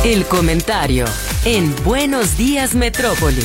El comentario en Buenos Días Metrópoli.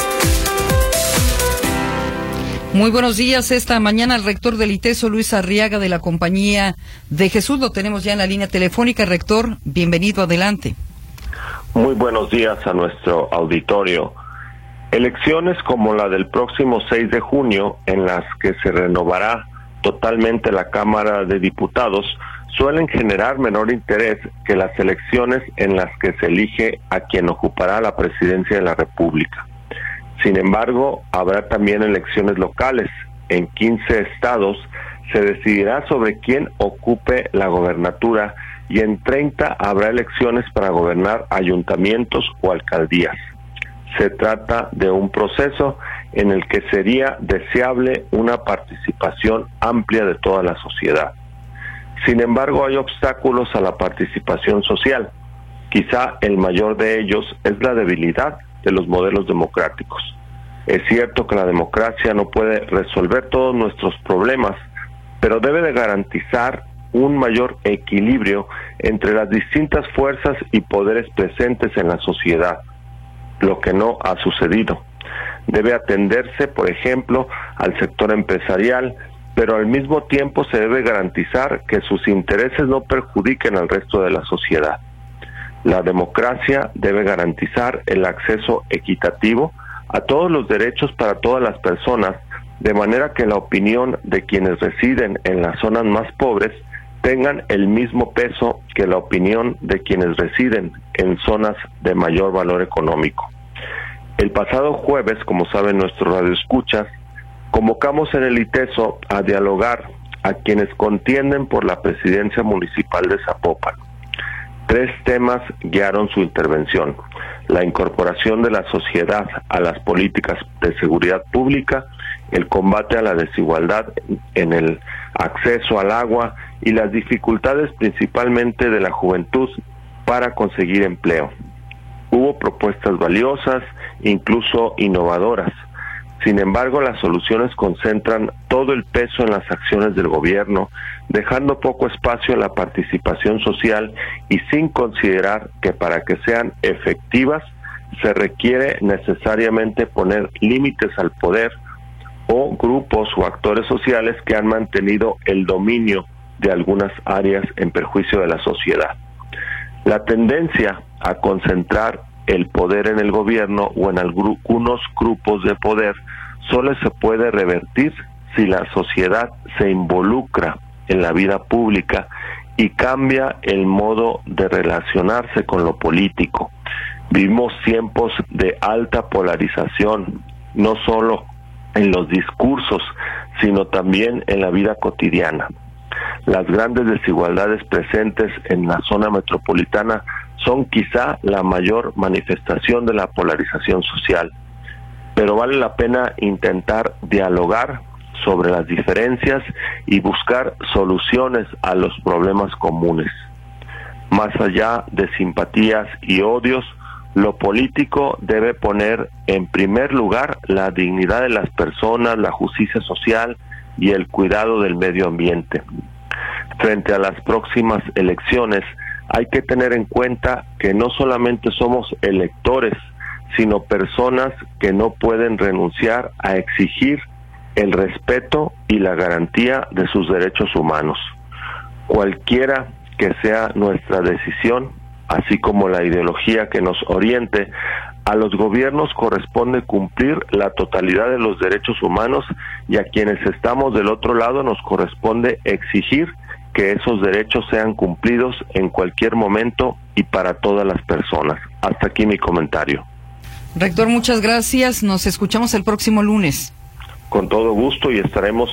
Muy buenos días. Esta mañana el rector del ITESO, Luis Arriaga, de la Compañía de Jesús, lo tenemos ya en la línea telefónica. Rector, bienvenido, adelante. Muy buenos días a nuestro auditorio. Elecciones como la del próximo 6 de junio, en las que se renovará totalmente la Cámara de Diputados, suelen generar menor interés que las elecciones en las que se elige a quien ocupará la presidencia de la República. Sin embargo, habrá también elecciones locales. En 15 estados se decidirá sobre quién ocupe la gobernatura y en 30 habrá elecciones para gobernar ayuntamientos o alcaldías. Se trata de un proceso en el que sería deseable una participación amplia de toda la sociedad. Sin embargo, hay obstáculos a la participación social. Quizá el mayor de ellos es la debilidad de los modelos democráticos. Es cierto que la democracia no puede resolver todos nuestros problemas, pero debe de garantizar un mayor equilibrio entre las distintas fuerzas y poderes presentes en la sociedad, lo que no ha sucedido. Debe atenderse, por ejemplo, al sector empresarial, pero al mismo tiempo se debe garantizar que sus intereses no perjudiquen al resto de la sociedad. La democracia debe garantizar el acceso equitativo a todos los derechos para todas las personas, de manera que la opinión de quienes residen en las zonas más pobres tengan el mismo peso que la opinión de quienes residen en zonas de mayor valor económico. El pasado jueves, como saben nuestros radioescuchas, convocamos en el ITESO a dialogar a quienes contienden por la presidencia municipal de Zapopan. 3 temas guiaron su intervención: la incorporación de la sociedad a las políticas de seguridad pública, el combate a la desigualdad en el acceso al agua y las dificultades principalmente de la juventud para conseguir empleo. Hubo propuestas valiosas, incluso innovadoras. Sin embargo, las soluciones concentran todo el peso en las acciones del gobierno, dejando poco espacio a la participación social y sin considerar que para que sean efectivas se requiere necesariamente poner límites al poder o grupos o actores sociales que han mantenido el dominio de algunas áreas en perjuicio de la sociedad. La tendencia a concentrar el poder en el gobierno o en algunos grupos de poder solo se puede revertir si la sociedad se involucra en la vida pública y cambia el modo de relacionarse con lo político. Vivimos tiempos de alta polarización, no solo en los discursos, sino también en la vida cotidiana. Las grandes desigualdades presentes en la zona metropolitana son quizá la mayor manifestación de la polarización social, pero vale la pena intentar dialogar sobre las diferencias y buscar soluciones a los problemas comunes. Más allá de simpatías y odios, lo político debe poner en primer lugar la dignidad de las personas, la justicia social y el cuidado del medio ambiente. Frente a las próximas elecciones, hay que tener en cuenta que no solamente somos electores, sino personas que no pueden renunciar a exigir el respeto y la garantía de sus derechos humanos. Cualquiera que sea nuestra decisión, así como la ideología que nos oriente, a los gobiernos corresponde cumplir la totalidad de los derechos humanos y a quienes estamos del otro lado nos corresponde exigir que esos derechos sean cumplidos en cualquier momento y para todas las personas. Hasta aquí mi comentario. Rector, muchas gracias. Nos escuchamos el próximo lunes. Con todo gusto y estaremos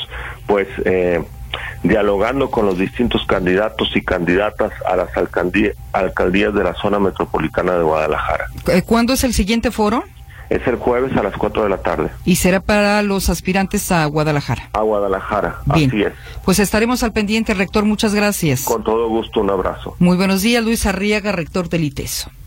dialogando con los distintos candidatos y candidatas a las alcaldías de la zona metropolitana de Guadalajara. ¿Cuándo es el siguiente foro? Es el jueves a las 4 de la tarde. ¿Y será para los aspirantes a Guadalajara? A Guadalajara, bien. Así es. Pues estaremos al pendiente, rector, muchas gracias. Con todo gusto, un abrazo. Muy buenos días, Luis Arriaga, rector del ITESO.